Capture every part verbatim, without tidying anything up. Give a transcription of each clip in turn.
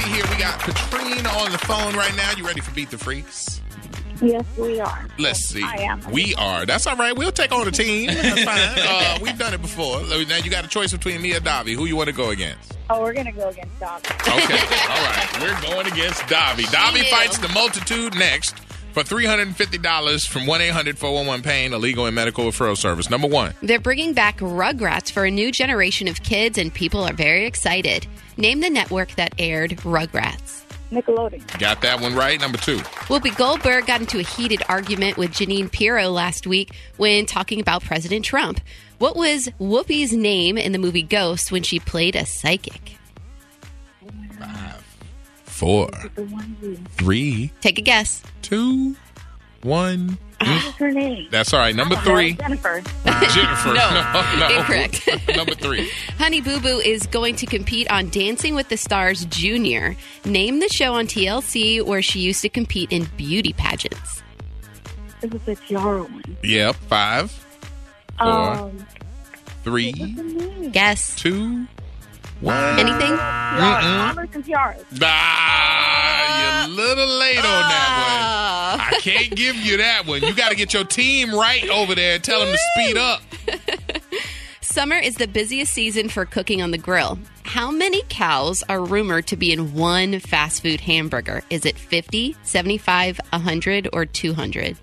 see here. We got Patrine on the phone right now. You ready for Beat the Freaks? Yes, we are. Let's see. I am. We are. That's all right. We'll take on a team. That's fine. Uh, we've done it before. Now you got a choice between me or Davi. Who you want to go against? Oh, we're going to go against Dobby. Okay. All right. We're going against Davi. Davi Yeah. fights the multitude next for three hundred fifty dollars from one eight hundred four one one pain, a legal and medical referral service. Number one. They're bringing back Rugrats for a new generation of kids, and people are very excited. Name the network that aired Rugrats. Nickelodeon. Got that one right. Number two. Whoopi Goldberg got into a heated argument with Janine Pirro last week when talking about President Trump. What was Whoopi's name in the movie Ghost when she played a psychic? Five, four, three, Take a guess. two, one. What's her name? That's all right. Number three. Jennifer. Jennifer. No. no. Incorrect. Number three. Honey Boo Boo is going to compete on Dancing with the Stars Junior. Name the show on T L C where she used to compete in beauty pageants. This is the Tiara one. Yep. Five, four, Um, three, what's her name? Guess. two, one. Anything? Tiara. Converse and Tiaras. Ah, you're a little late on that one. Ah. I can't give you that one. You got to get your team right over there and tell them to speed up. Summer is the busiest season for cooking on the grill. How many cows are rumored to be in one fast food hamburger? Is it fifty, seventy-five, one hundred, or two hundred?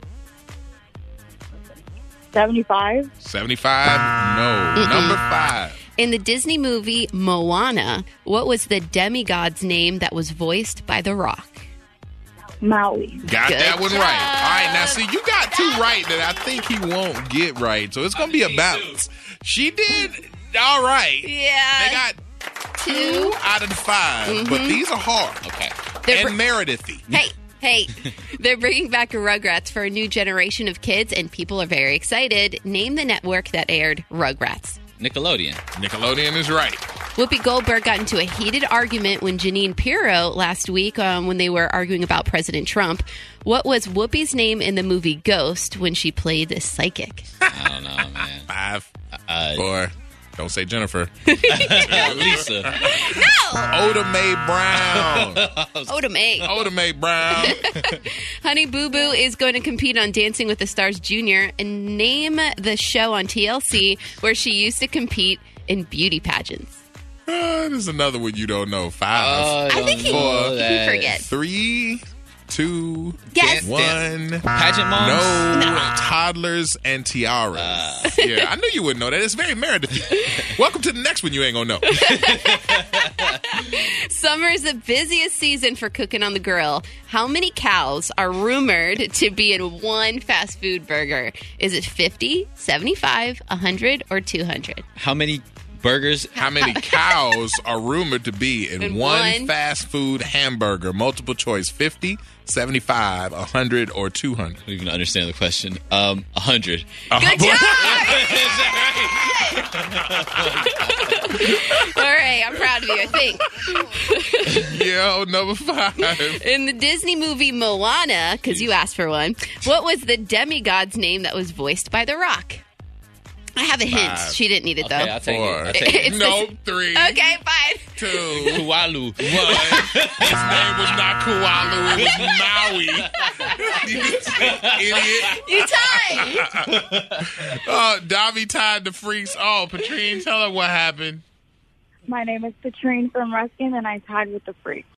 seventy-five. seventy-five, no. Number five. In the Disney movie Moana, what was the demigod's name that was voiced by The Rock? Maui. Got Good that one job. right. All right, now see, you got two right that I think he won't get right, so it's going to be a balance. She did all right. Yeah. They got two out of the 5 but these are hard. Okay. They're And br- Meredithy. Hey, hey. They're bringing back Rugrats for a new generation of kids, and people are very excited. Name the network that aired Rugrats. Nickelodeon. Nickelodeon is right. Whoopi Goldberg got into a heated argument when Janine Pirro last week um, when they were arguing about President Trump. What was Whoopi's name in the movie Ghost when she played the psychic? I don't know, man. Five, Uh, four. Don't say Jennifer. Lisa. Oda Mae Brown. Oda Mae. Oda Mae Brown. Honey Boo Boo is going to compete on Dancing with the Stars Junior and name the show on T L C where she used to compete in beauty pageants. Uh, there's another one you don't know. Five, Oh, I think he, know he that. forget. three, two, Guess. one. Pageant moms? No, toddlers and tiaras. Uh. Yeah, I knew you wouldn't know that. It's very Meredith. Welcome to the next one you ain't gonna know. Summer is the busiest season for cooking on the grill. How many cows are rumored to be in one fast food burger? Is it fifty, seventy-five, one hundred, or two hundred? How many burgers? How many cows are rumored to be in, In one, one. fast food hamburger? Multiple choice: fifty, seventy-five, one hundred, or two hundred. I don't even understand the question. Um, a hundred. Good job! All right, I'm proud of you, I think. Yo, number five. In the Disney movie Moana, because you asked for one, what was the demigod's name that was voiced by The Rock? I have a hint. Five. She didn't need it, though. Okay, I'll take Four. it. I'll take it. It's No, the- three, Okay, fine. two, Kualu. one. His name was not Kualu. It was Maui. You idiot. You tied. Oh, Davi tied the freaks. Oh, Patrine, tell her what happened. My name is Patrine from Ruskin, and I tied with the freak.